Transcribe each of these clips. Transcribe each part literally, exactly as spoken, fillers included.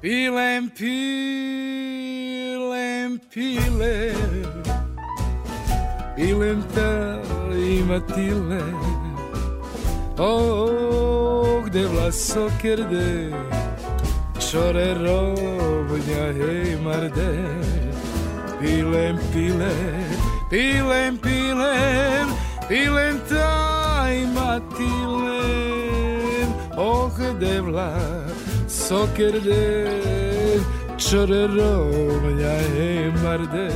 Pilem, pilem, pilem, pilem ta imatile. Oh, gde vlasokerde, čore rovnja, hej marde. Pilem, pilem, pilem, pilem, pilem ta imatilem. Oh, gde vlasokerde, čore rovnja, hej marde.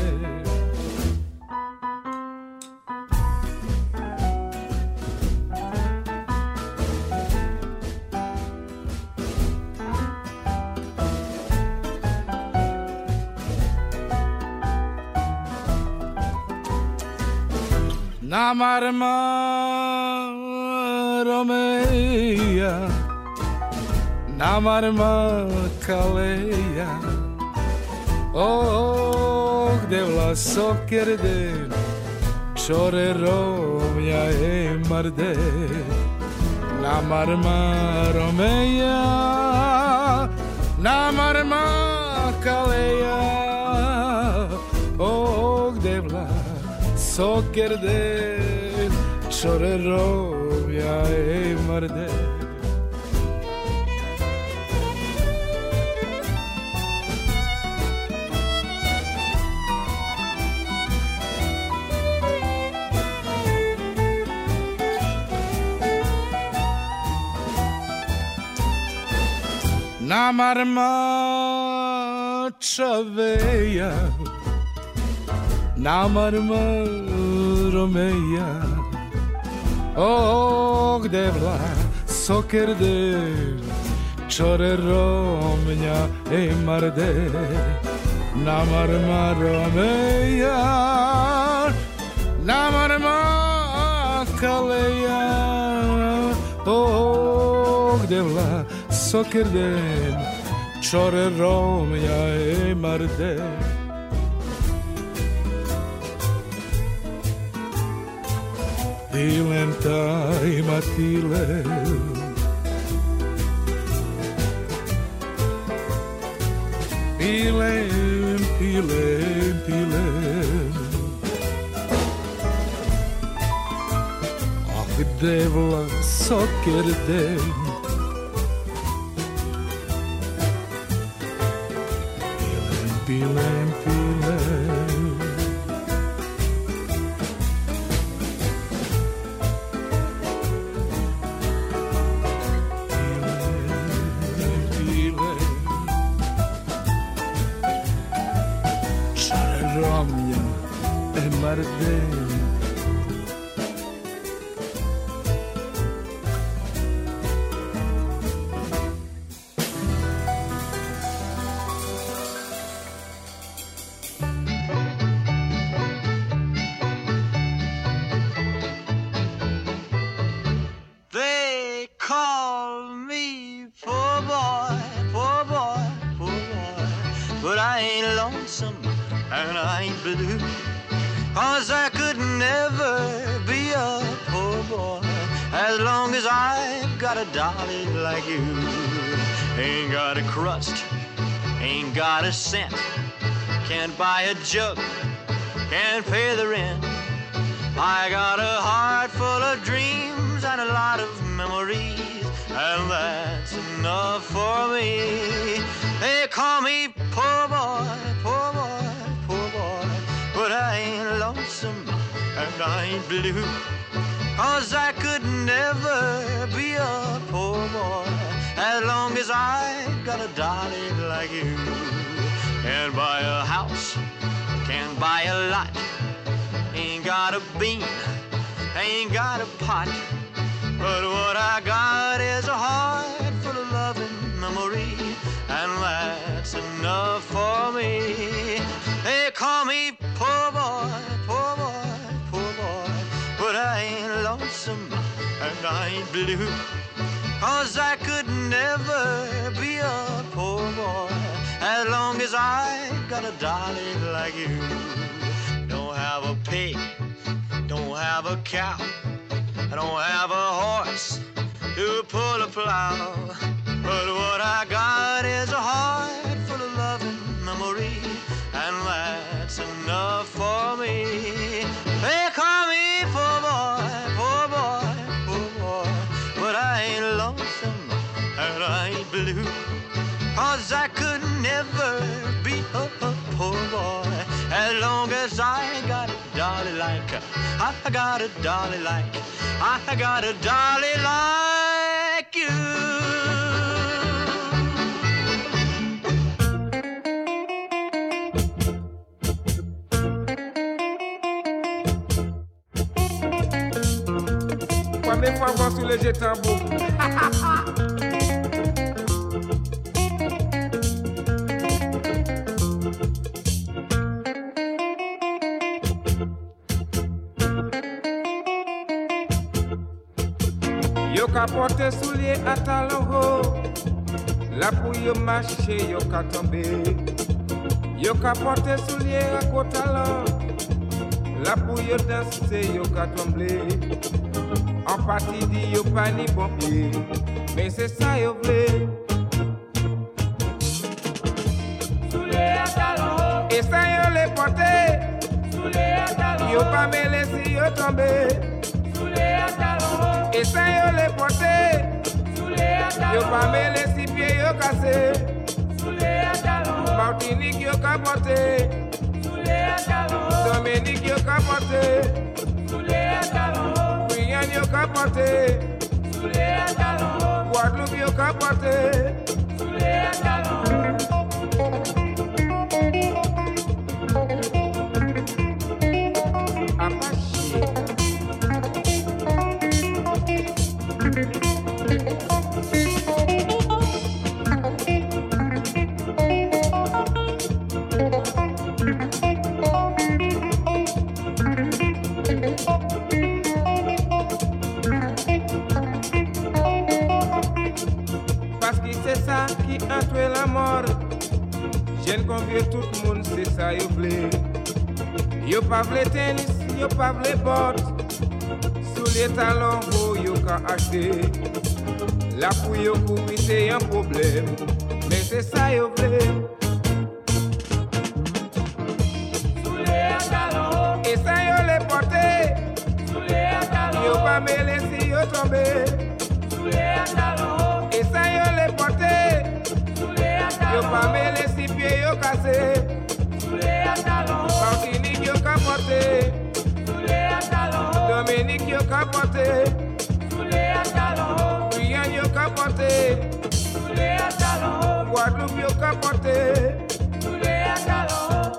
Namarma Romeja, namarma Kaleja. Oh, gde vlasokerde, čore rovnja, e marde. Namarma Romeja, namarma Kaleja. Oh, gde vlasokerde, sokerde, čore rovja, ej marde. Namarma čaveja, namarma Romeja. Oh, gde vlasokerde, čore rovnja, ej marde. Namarma Romeja, namarma Kaleja. Oh, gde vlasokerde, čore rovnja, ej marde. Pilem ta imatile, pilem, pilem, pilem. Ah, gde vlasokerde, pilem, pilem, pilem. Marde. They call me poor boy, poor boy, poor boy, but I ain't lonesome and I ain't blue. 'Cause I could never be a poor boy as long as I've got a darling like you. Ain't got a crust, ain't got a cent, can't buy a jug, can't pay the rent. I got a heart full of dreams and a lot of memories, and that's enough for me. They call me poor boy, poor boy, poor boy, but I ain't lonesome and I ain't blue. 'Cause I could never be a poor boy as long as I got a darling like you. Can't buy a house, can't buy a lot, ain't got a bean, ain't got a pot, but what I got is a heart full of loving memory, and that's enough for me. They call me poor boy, poor boy, poor boy, but I ain't lonesome and I ain't blue. 'Cause I could never be a poor boy as long as I got a darling like you. Don't have a pig, don't have a cow, I don't have a horse to pull a plow, but what I got is a heart poor boy. As long as I got a dolly like, I got a dolly like, I got a dolly like you. Mes fois voir sur le jet tambour. Yo ka porte soulier à talon haut. La pou yo marcher yo ka tomber. Yo ka porte soulier à côté talon. La pou yo danser yo ka tomber. En partie dit yo pas ni bon pied, mais c'est ça yo vle. Soulé à talon, et ça yo les porté. Soulé à talon, yo pas mêlé si yo tombé. Soulé à talon, et ça yo les porté. Soulé à talon, yo pas mêlé si pied yo cassé. Soulé à talon, Martinique yo capoté. Soulé à talon, Dominique yo capoté. Soulé à talon. Yo capoté, soulé à talon. Guadeloupe yo capoté, soulé à talon. Apache. Entre la mort, j'aime convier tout le monde, c'est ça yo vle. Yo pas vle tennis, yo pas vle bottes. Sous les talons hauts yo ka acheter. La pou yo couvrir c'est un problème, mais c'est ça yo vle. Sous les talons, et ça yo les porter. Sous les talons, yo pas mêler si yo tomber. Sous les talons, et ça yo les porter. Yo pa mêlé si pieds yo cassé. Soulé à talon. Martinique yo capoté. Soulé à talon. Dominique yo capoté. Soulé à talon. Guyane yo capoté. Soulé à talon. Guadeloupe yo capoté. Soulé à talon.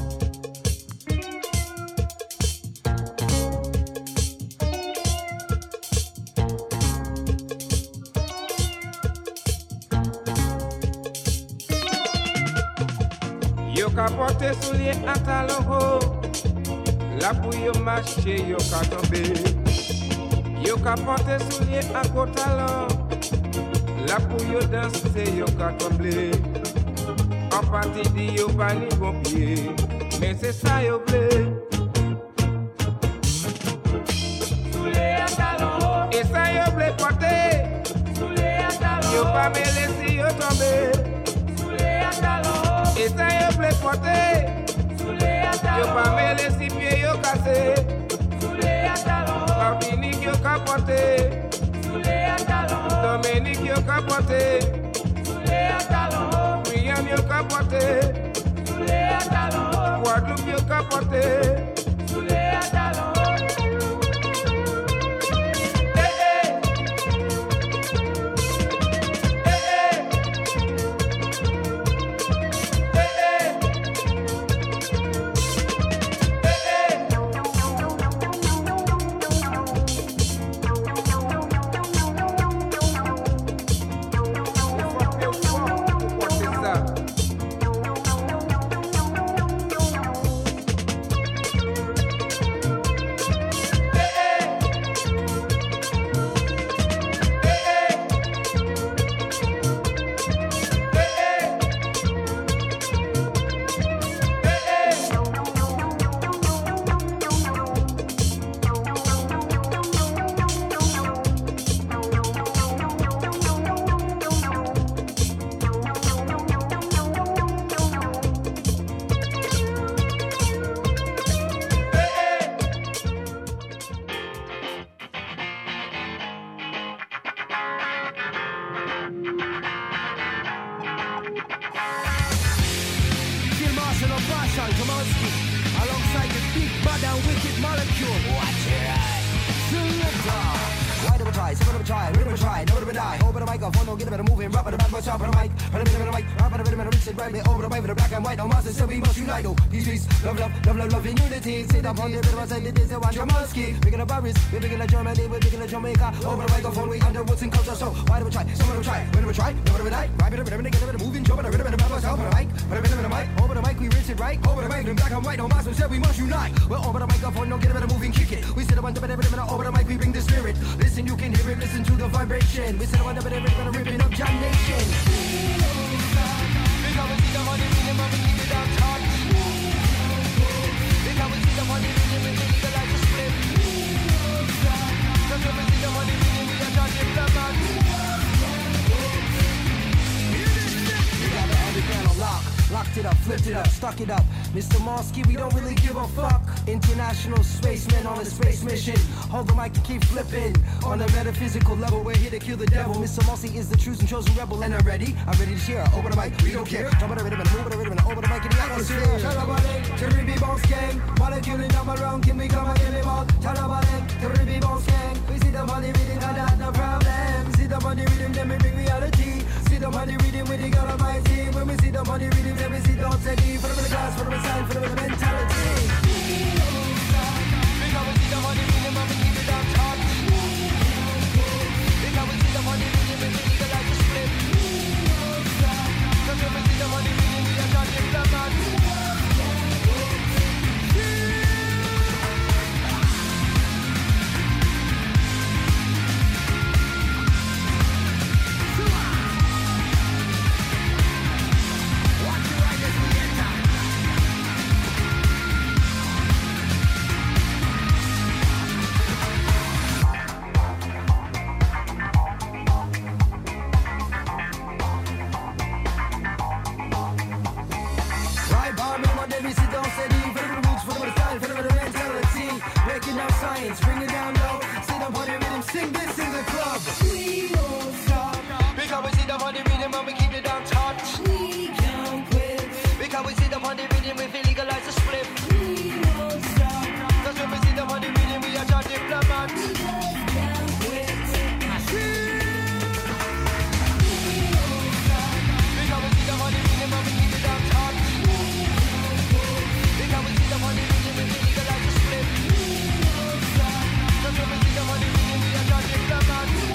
Yo ka porte soulier à talon haut. La pou yo marcher yo ka tomber. Yo ka porte soulier à côté talon. La pou yo danser yo ka tomber. En partie dit yo pas ni bon pied, mais c'est ça yo vle. Soulier à talon haut. Et ça yo vle porter. Soulier à talon. Yo pas mêlé si yo tomber. Soulier à talon. Et ça yo vle porter. Soulé à talon. Yo pas mêlé si pieds yo cassé. Soulé à talon. Martinique yo capoté. Soulé à talon. Dominique yo capoté. Soulé à talon. Guyane yo capoté. Soulé à talon. Guadeloupe yo capoté. Soulé à talon. man, Tomaski, alongside the big bad and wicked molecule. Watch it. Why do we try? So what do we try? Where do we try? No, do we die? Over the microphone, don't get a bit of moving. Rap on the bad boy, chop on the mic. Put a bit of the mic. Rap on the rhythm and the reach it right me. Over the mic with the black and white. No master, still we must unite. Oh, peace, peace, love, love, love, love, love in unity. Sit up on the rhythm and say that this is one Jamalski. We're gonna Paris, we're big in Germany, we're big in Jamaica. Over the microphone, we underwoods and culture. So why do we try? So what do we try? Where do we try? No, do we die? Rap it, rhythm and get a bit of moving. Chop on the rhythm and the bad boy, chop on the mic. Put a bit of the mic. Over the mic, we reach it right. Over the mic, in black and white. No master, said we must unite. We're over the microphone, don't get a bit of moving, kick it. We sit up on the rhythm and over the mic, we bring the spirit. Listen, you can hear it, listen to the vibration. We sit up on the rhythm and ripping up Jam Nation. Because we see the money, we never keep it on top. Because we see the money, we never legalize the split. Because we see the money, we never are not diplomats. We got the underground on lock. Locked it up, flipped it up, stuck it up. Mister Mosky, we don't really give a fuck. International spacemen on a space mission. Hold the mic and keep flipping. On a metaphysical level, we're here to kill the devil. Mister Mosky is the true and chosen rebel, and I'm ready. I'm ready to share. Over the mic, we don't care. Jump on the rhythm and move on the rhythm and over the mic in the atmosphere. Talabale, Terribi Bones Gang. Molecule in number round, can we come again about? Talabale, Terribi Bones Gang. We see the money reading, and that's no problem. See the money reading, then we bring reality. See the money reading, we dig out of my team. When we see the money reading, then we see the obscenity. For the class, for the sign, for the mentality. Because we see the money reading, but we keep it on top. Because we see the money reading, we legalize the split. Because when we see the money reading, we are not diplomats. Bring it down low, sit up on the rhythm, sing this in the club. We won't stop. Because we see the money rhythm and we keep it on touch. We can't quit. Because we see the money rhythm, we feel legalize the split. We won't stop. Cause when we see the money rhythm, we are just diplomats. We can't quit. We won't stop. Because we see the money rhythm and we keep it on touch. Because we see the money rhythm, we feel legalize the split. When we see the money, we are not diplomats.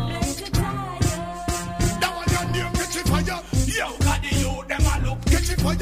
Fire, yo, got the youth, them a look, catch it fire.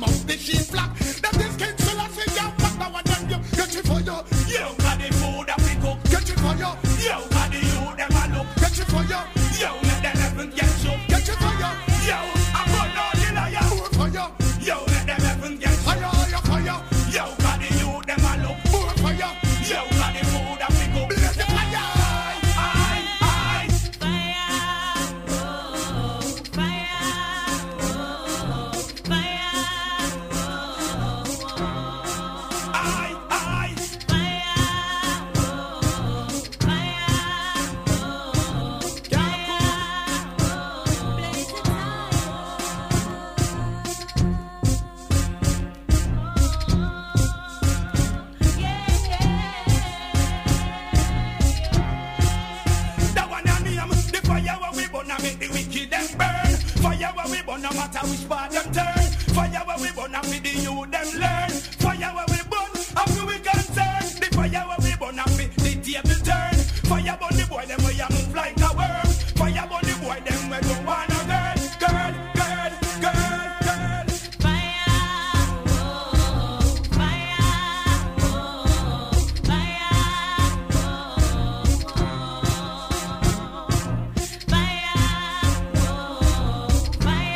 mouth the sheep flock. Them this King Selassie, yeah, what the one them you get it for you. Yo, got the food that we cook. Get it for you. Yo, got the youth them a look. Get it for you. Yo, let them heaven get shook. Get it for you. Yo, I'm gonna all the liar. Do it for you. Yo, let them heaven get shook. Fire, fire, fire. Yo, got the youth them a look. Do it for you. Yo, got the food that we cook. Blaze the fire. No matter which part them turn, fire where we burn and with the youth them learn. Fire where we burn, and we concern. The fire where we burn and with the table turn. Fire burn the boy them where you move like a worm. Fire burn the boy them where don't want a girl, girl, girl, girl, girl. Fire, oh, fire, oh, fire, oh, fire, oh, fire.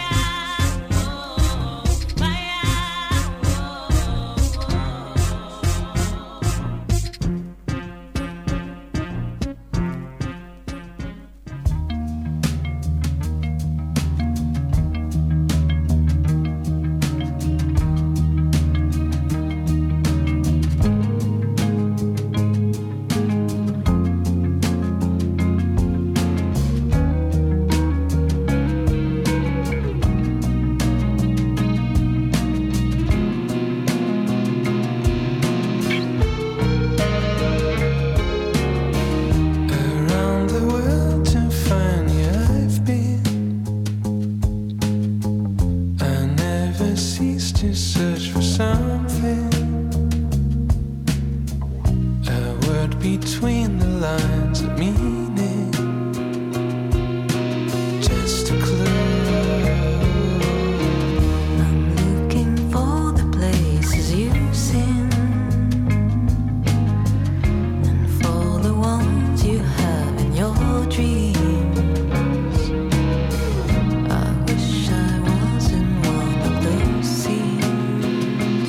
Between the lines of meaning, just a clue. I'm looking for the places you've seen, and for the ones you have in your dreams. I wish I was in one of those scenes,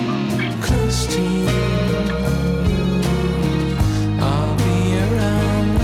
close to you. I'll be around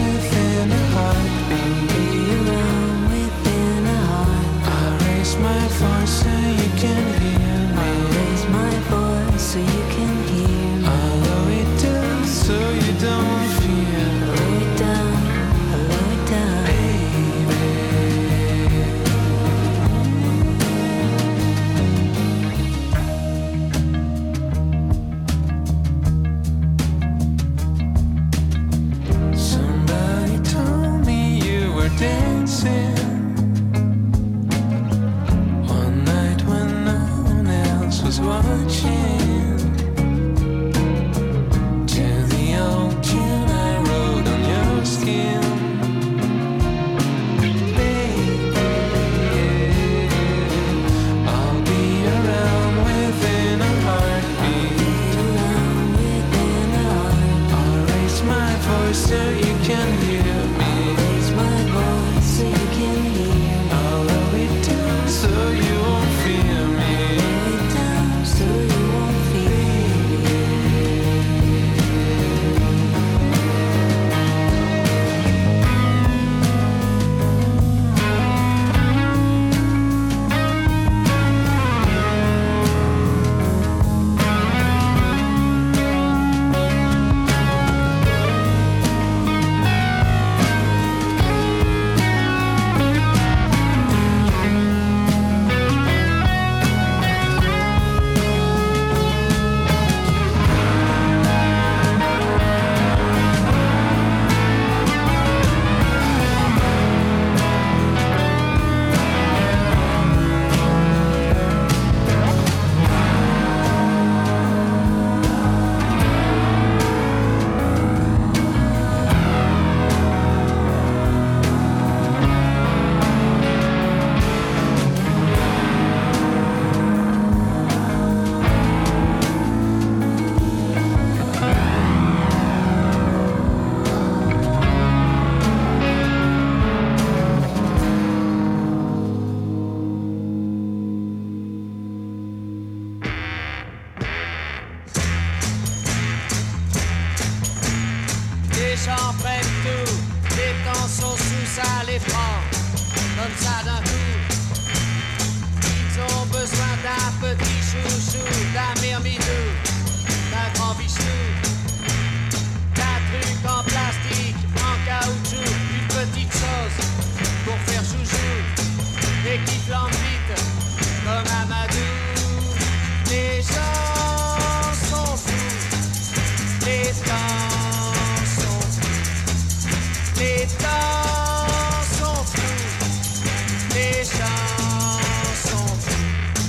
comme ça d'un coup. Ils ont besoin d'un petit chouchou, d'un myrmidou, d'un grand bichou, d'un truc en plastique, en caoutchouc, une petite chose pour faire chouchou et qui flambe vite comme Amadou. Les gens sont fous, les temps sont fous, les temps sont fous, les gens sont fous.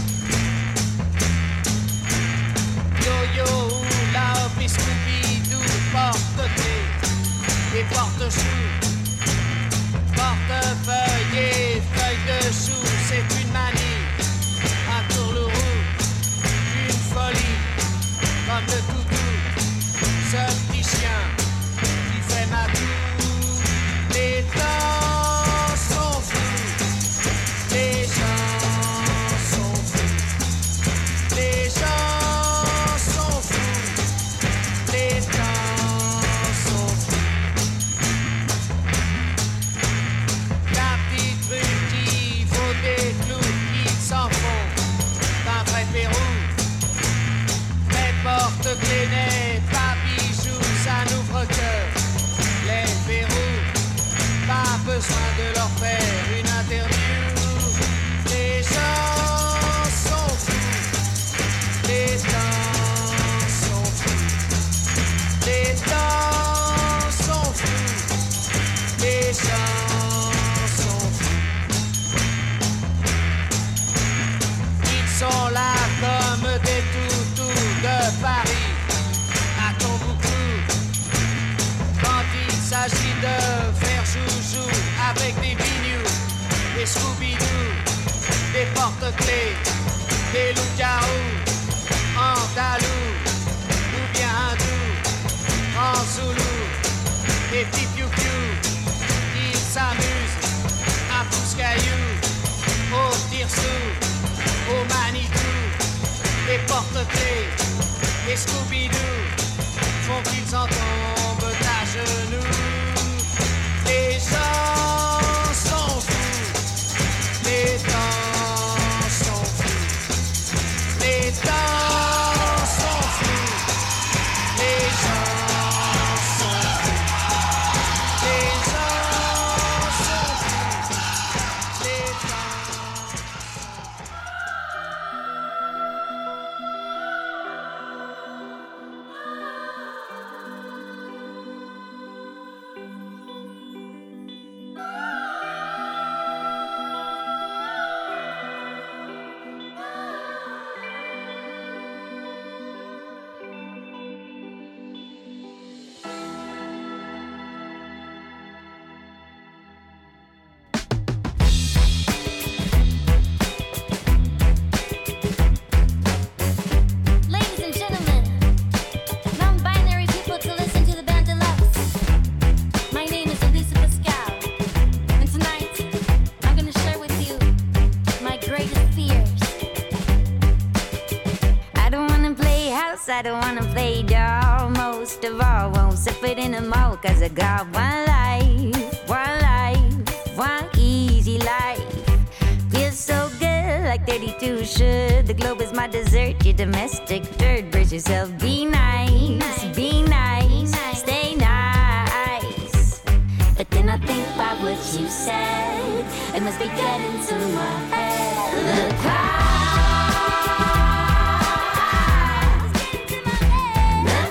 Yo-yo, la hop et Scooby-Doo, porte-clés et porte-choux, portefeuille et feuille de chou, c'est une manie, un tourlourou, une folie, comme le toutou, ce petit chien qui fait ma toux. Les temps sont fous, les gens sont fous, les gens sont fous, les temps sont fous. La petite rue qui vaut des clous, ils s'en font d'un vrai Pérou. Mais porte-clés n'est pas bijou, ça n'ouvre que les verrous. Pas besoin de leur faire une interview. Les gens sont fous, les temps sont fous, les temps sont fous, les gens sont fous. Ils sont là comme des toutous de Paris à Tombouctou. Quand il s'agit de faire chouchou avec des bignous, des Scooby-Doo, des porte-clés, des loups-garous, andalous, ou bien hindous, en zoulou, des petits piou-piou, ils s'amusent à pousse-cailloux, au tire-sous, au Manitou, les porte-clés, les Scooby-Doo, font qu'ils en tombent à genoux. Les gens sont fous, les temps sont fous, les temps sont fous, les gens sont fous, les gens sont fous, les temps sont fous. Ladies and gentlemen, non-binary people to listen to the band Deluxe. My name is Elisa Pascal, and tonight I'm gonna share with you my greatest fears. I don't wanna play house, I don't wanna play doll. Most of all, won't sip it in the mouth, cause I got one life, one life, one easy life. Feels so good, like thirty-two should. The globe is my dessert, your domestic dirt. Brace yourself, be nice, be nice, stay nice. But then I think about what you said, it must be getting to my head. The clouds, the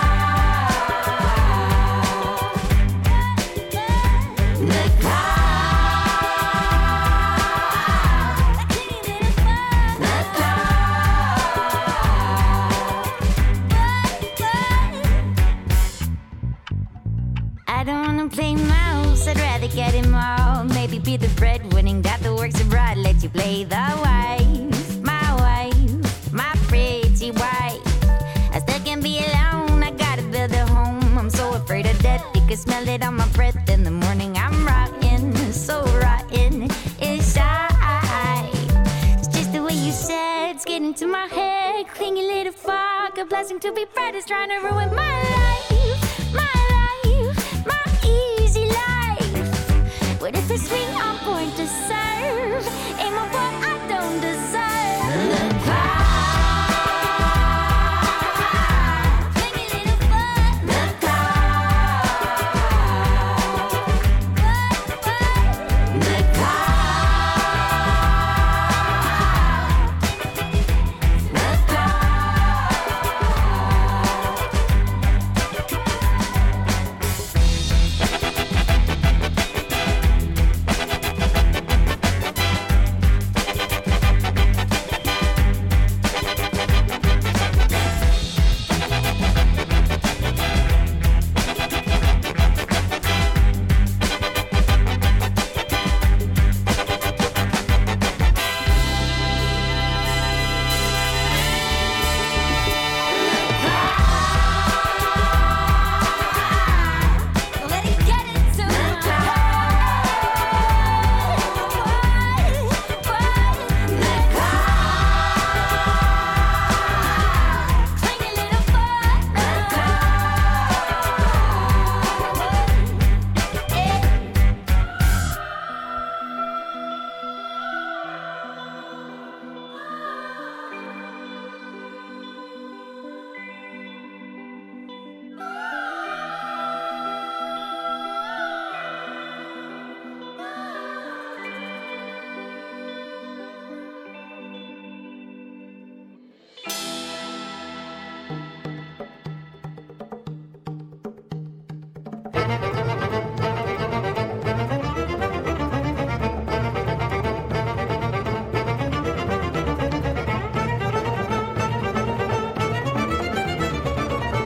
clouds, the clouds, the clouds. I don't wanna play mouse, I'd rather get him all. Maybe be the breadwinning that the works abroad. Let you play the wife, my wife, my pretty wife. I still can be alone, I gotta build a home. I'm so afraid of death, you can smell it on my breath. In the morning I'm rotten, so rotten inside. It's just the way you said, it's getting to my head. Clingy little fog, a blessing to be bright is trying to ruin my life, my life, my easy life. What if it's me I'm going to serve? Ain't my what I don't deserve. The cloud.